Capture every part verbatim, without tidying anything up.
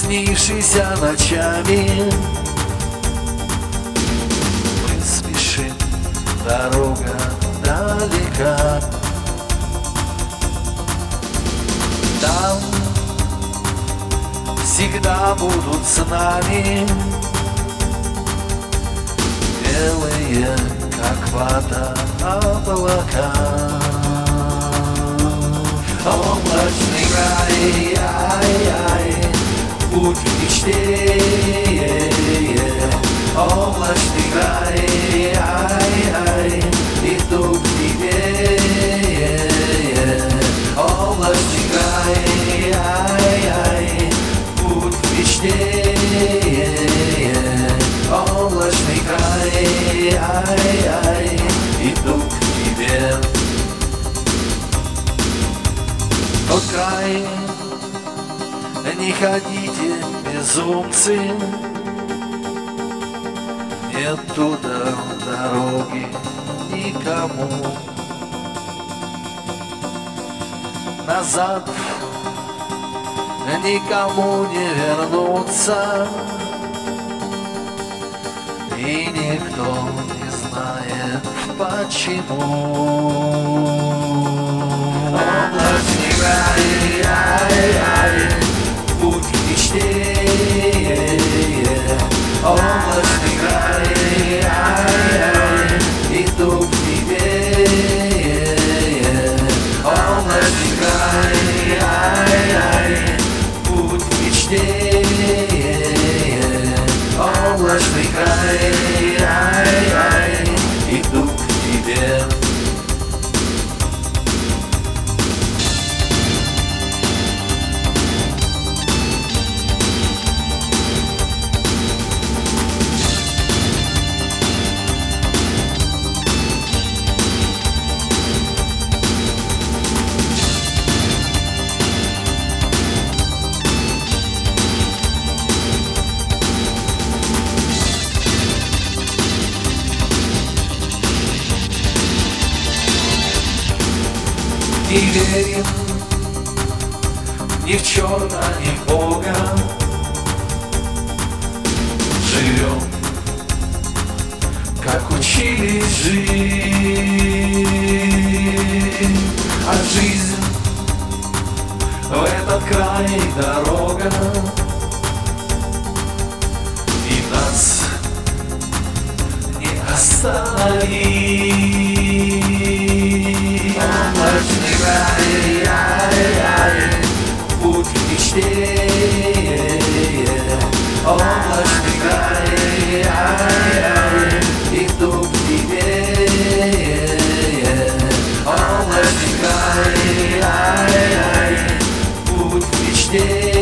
снившийся ночами. Мы спешим, дорога далека. Там всегда будут с нами белые, как вода, облака. Облачный край, ай-ай, путь к мечте. Облачный край, ай-ай, иду к тебе. Облачный край, ай-ай, путь к мечте. Облачный край, ай-ай, иду к тебе. Тот край, не ходите, безумцы, нет туда дороги никому. Назад никому не вернуться, и никто не знает почему. Облачный край, ай-ай, путь к мечте. Облачный край, ай-ай, иду к тебе. Облачный край, ай-ай, путь к мечте. Облачный край, ай-ай, иду к тебе. Не верим ни в черта, ни в Бога. Живем, как учились жить. А жизнь в этот край дорога, и нас не остановить. Облачный край, ай-ай, путь к мечте. Облачный край, ай-ай, иду к тебе. Облачный край, ай-ай, путь к мечте.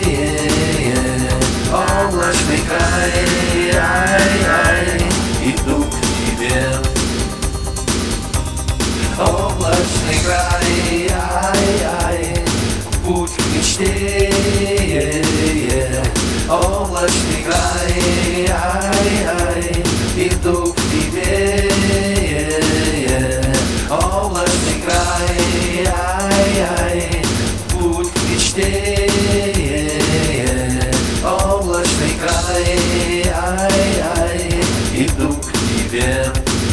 Облачный край, ай-ай, иду к тебе. Облачный край, ай-ай, путь к мечте. Облачный край, ай-ай, иду к тебе. Облачный край, ай-ай, путь к мечте. Облачный край, ай-ай, иду к тебе.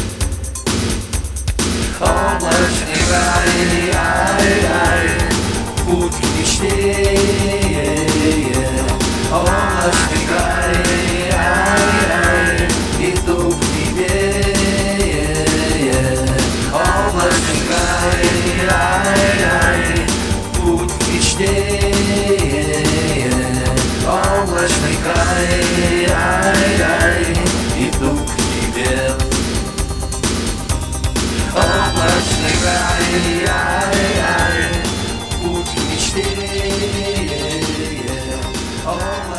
Облачный край, ай-ай, путь к мечте. Облачный край, ай-ай, иду к тебе. Облачный край, ай-ай, путь к мечте. Облачный край, ай-ай, иду к тебе. Облачный край, ай-ай, путь к мечте.